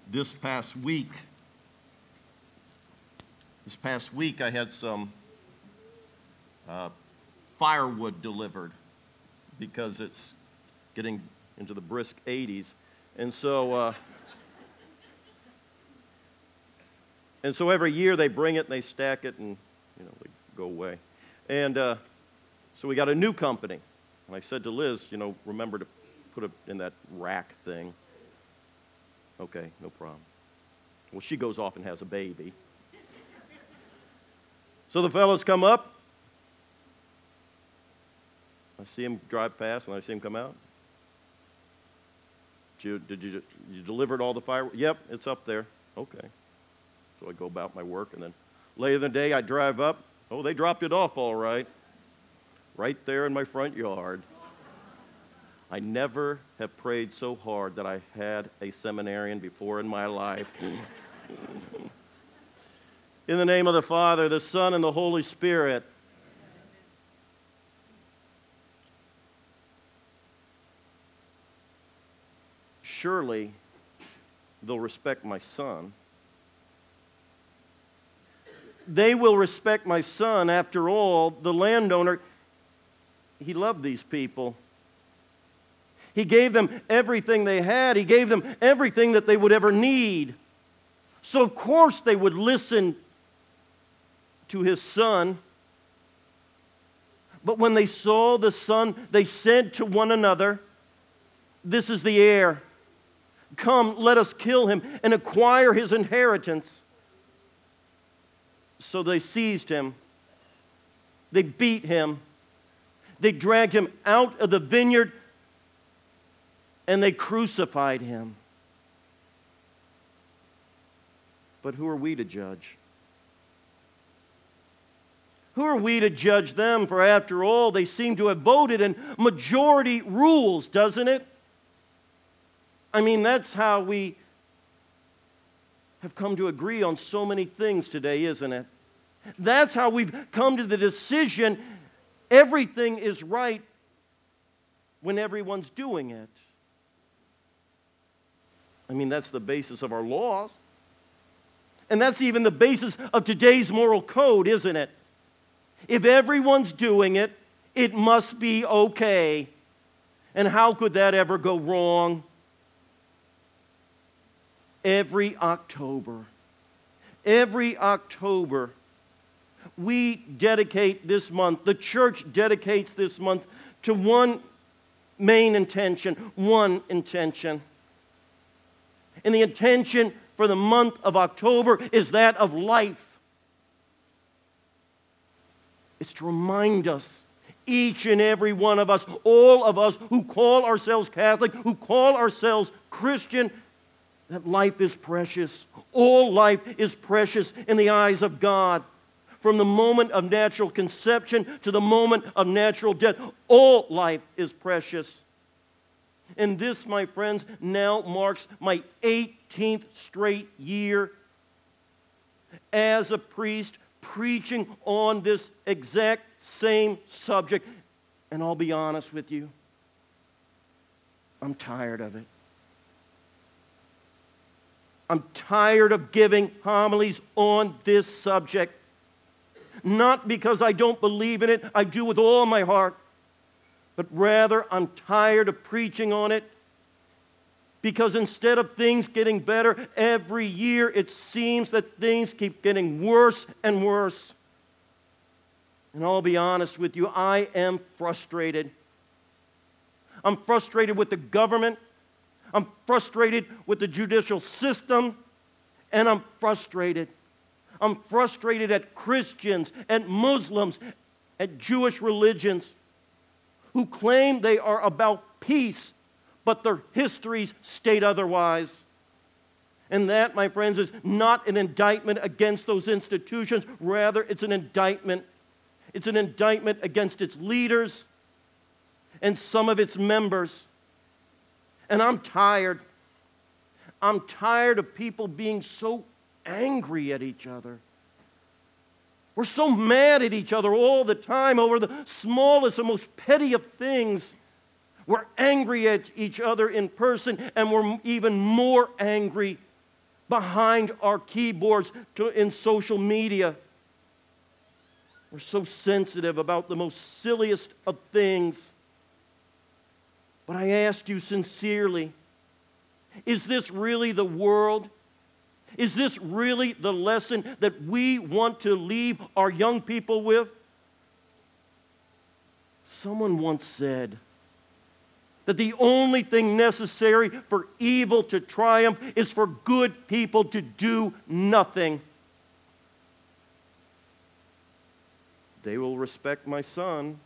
This past week, I had some firewood delivered because it's getting into the brisk 80s. And so every year they bring it and they stack it and, they go away. And so we got a new company. And I said to Liz, remember to put it in that rack thing. Okay, no problem. Well, she goes off and has a baby. So the fellows come up. I see him drive past, and I see him come out. You delivered all the fireworks? Yep, it's up there. Okay. So I go about my work, and then later in the day, I drive up. Oh, they dropped it off all right. Right there in my front yard. I never have prayed so hard that I had a seminarian before in my life. In the name of the Father, the Son, and the Holy Spirit. Surely they'll respect my son. They will respect my son. After all, the landowner, he loved these people. He gave them everything they had. He gave them everything that they would ever need. So of course they would listen to his son. But when they saw the son, they said to one another, "This is the heir. Come, let us kill him and acquire his inheritance." So they seized him. They beat him. They dragged him out of the vineyard and they crucified him. But who are we to judge? Who are we to judge them? For after all, they seem to have voted and majority rules, doesn't it? I mean, that's how we have come to agree on so many things today, isn't it? That's how we've come to the decision everything is right when everyone's doing it. I mean, that's the basis of our laws. And that's even the basis of today's moral code, isn't it? If everyone's doing it, it must be okay. And how could that ever go wrong? Every October, we dedicate this month, the church dedicates this month to one main intention, And the intention for the month of October is that of life. It's to remind us, each and every one of us, all of us who call ourselves Catholic, who call ourselves Christian, that life is precious. All life is precious in the eyes of God. From the moment of natural conception to the moment of natural death, all life is precious. And this, my friends, now marks my 18th straight year as a priest preaching on this exact same subject. And I'll be honest with you, I'm tired of it. I'm tired of giving homilies on this subject. Not because I don't believe in it, I do with all my heart. But rather, I'm tired of preaching on it because instead of things getting better, every year it seems that things keep getting worse and worse. And I'll be honest with you, I am frustrated. I'm frustrated with the government. I'm frustrated with the judicial system. And I'm frustrated. I'm frustrated at Christians, at Muslims, at Jewish religions who claim they are about peace, but their histories state otherwise. And that, my friends, is not an indictment against those institutions. Rather, it's an indictment. It's an indictment against its leaders and some of its members. And I'm tired. I'm tired of people being so angry at each other. We're so mad at each other all the time over the smallest and most petty of things. We're angry at each other in person, and we're even more angry behind our keyboards in social media. We're so sensitive about the most silliest of things. But I asked you sincerely, is this really the world? Is this really the lesson that we want to leave our young people with? Someone once said that the only thing necessary for evil to triumph is for good people to do nothing. They will respect my son.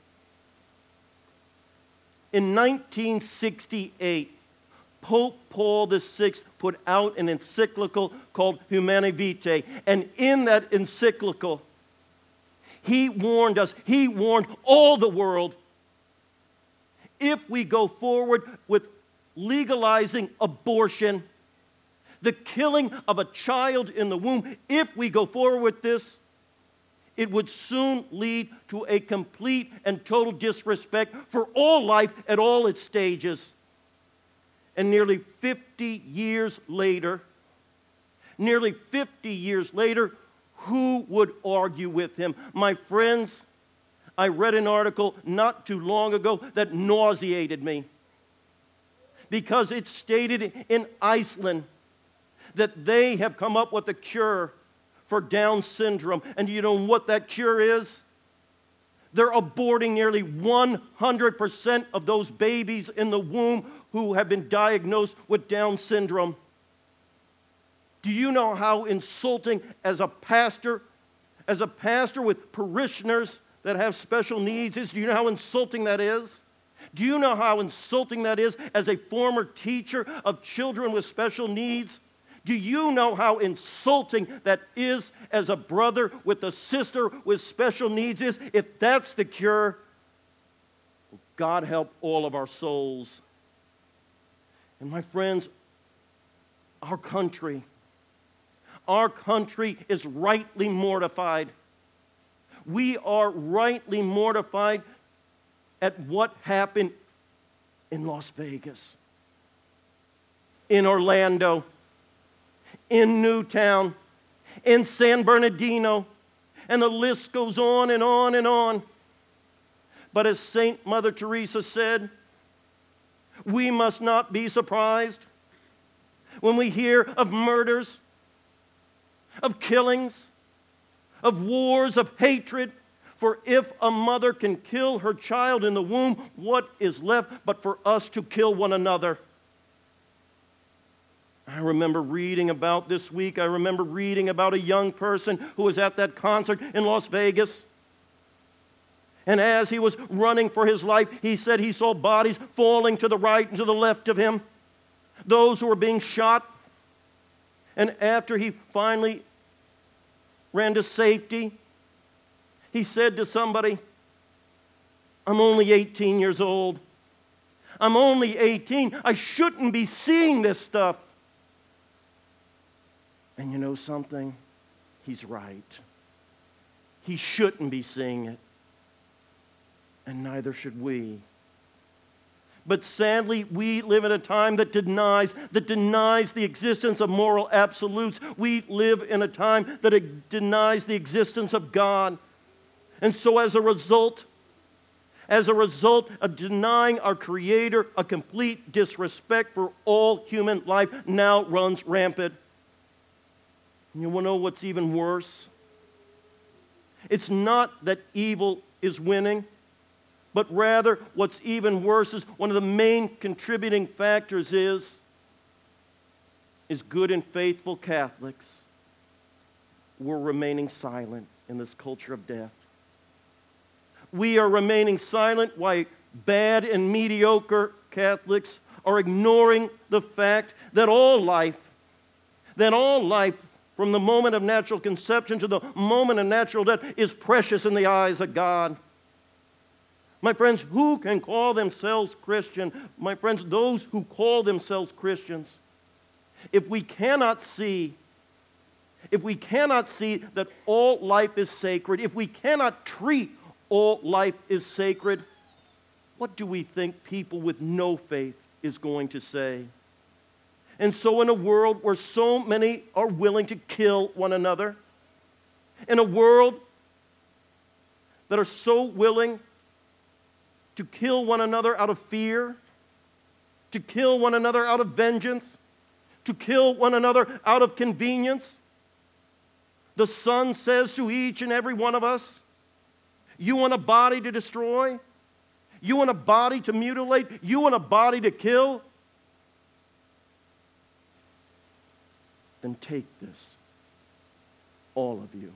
In 1968, Pope Paul VI put out an encyclical called Humanae Vitae. And in that encyclical, he warned us, he warned all the world, if we go forward with legalizing abortion, the killing of a child in the womb, if we go forward with this, it would soon lead to a complete and total disrespect for all life at all its stages. And nearly 50 years later, who would argue with him? My friends, I read an article not too long ago that nauseated me because it stated in Iceland that they have come up with a cure for Down syndrome. And you know what that cure is? They're aborting nearly 100% of those babies in the womb who have been diagnosed with Down syndrome. Do you know how insulting as a pastor with parishioners that have special needs is? Do you know how insulting that is? Do you know how insulting that is as a former teacher of children with special needs? Do you know how insulting that is as a brother with a sister with special needs is? If that's the cure, God help all of our souls. And my friends, our country is rightly mortified. We are rightly mortified at what happened in Las Vegas, in Orlando, in Newtown, in San Bernardino, and the list goes on and on and on. But as Saint Mother Teresa said, we must not be surprised when we hear of murders, of killings, of wars, of hatred. For if a mother can kill her child in the womb, what is left but for us to kill one another? I remember reading about this week, I remember reading about a young person who was at that concert in Las Vegas. And as he was running for his life, he said he saw bodies falling to the right and to the left of him, those who were being shot. And after he finally ran to safety, he said to somebody, I'm only 18 years old. I'm only 18. I shouldn't be seeing this stuff. And you know something? He's right. He shouldn't be seeing it. And neither should we. But sadly, we live in a time that denies the existence of moral absolutes. We live in a time that denies the existence of God. And so as a result of denying our Creator, a complete disrespect for all human life now runs rampant. And you want to know what's even worse? It's not that evil is winning, but rather what's even worse is one of the main contributing factors is good and faithful Catholics were remaining silent in this culture of death. We are remaining silent while bad and mediocre Catholics are ignoring the fact that all life, from the moment of natural conception to the moment of natural death, is precious in the eyes of God. My friends, who can call themselves Christian? My friends, those who call themselves Christians. If we cannot see that all life is sacred, if we cannot treat all life is sacred, what do we think people with no faith is going to say? And so in a world where so many are willing to kill one another, in a world that are so willing to kill one another out of fear, to kill one another out of vengeance, to kill one another out of convenience, the Son says to each and every one of us, you want a body to destroy? You want a body to mutilate? You want a body to kill? Then take this, all of you.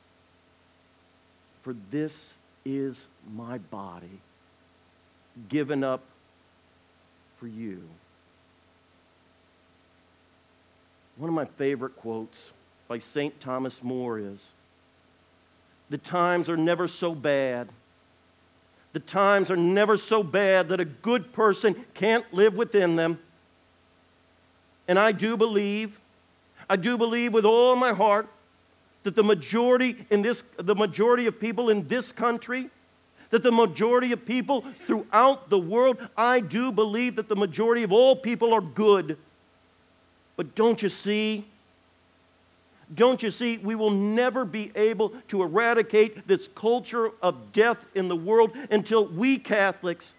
For this is my body given up for you. One of my favorite quotes by St. Thomas More is, the times are never so bad. The times are never so bad that a good person can't live within them. And I do believe with all my heart that the majority of people in this country, that the majority of people throughout the world, I do believe that the majority of all people are good. But don't you see, we will never be able to eradicate this culture of death in the world until we Catholics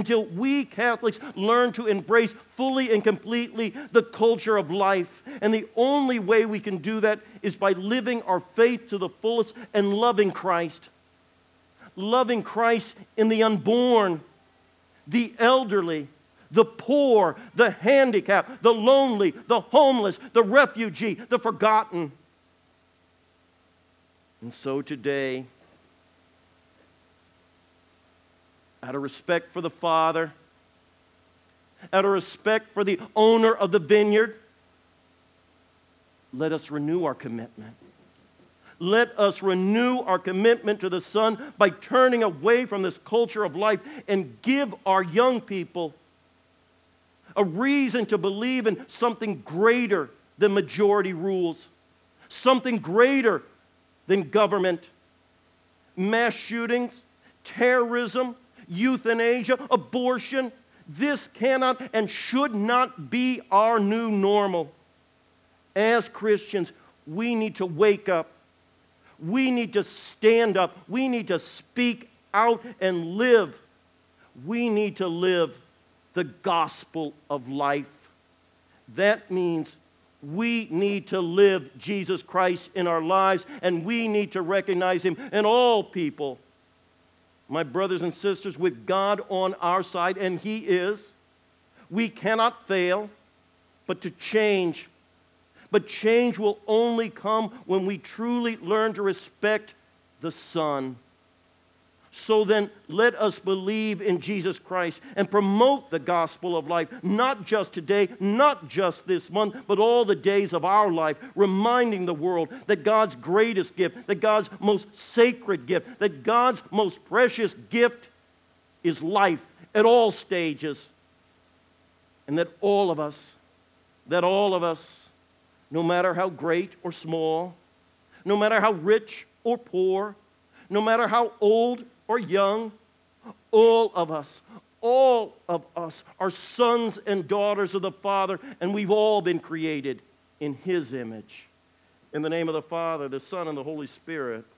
learn to embrace fully and completely the culture of life. And the only way we can do that is by living our faith to the fullest and loving Christ. Loving Christ in the unborn, the elderly, the poor, the handicapped, the lonely, the homeless, the refugee, the forgotten. And so today, out of respect for the Father, out of respect for the owner of the vineyard, let us renew our commitment. Let us renew our commitment to the Son by turning away from this culture of life and give our young people a reason to believe in something greater than majority rules, something greater than government. Mass shootings, terrorism, euthanasia, abortion, this cannot and should not be our new normal. As Christians, we need to wake up. We need to stand up. We need to speak out and live. We need to live the gospel of life. That means we need to live Jesus Christ in our lives, and we need to recognize Him in all people. My brothers and sisters, with God on our side, and He is, we cannot fail but to change. But change will only come when we truly learn to respect the Son. So then, let us believe in Jesus Christ and promote the gospel of life, not just today, not just this month, but all the days of our life, reminding the world that God's greatest gift, that God's most sacred gift, that God's most precious gift is life at all stages. And that all of us, no matter how great or small, no matter how rich or poor, no matter how old or young, all of us are sons and daughters of the Father, and we've all been created in His image. In the name of the Father, the Son, and the Holy Spirit.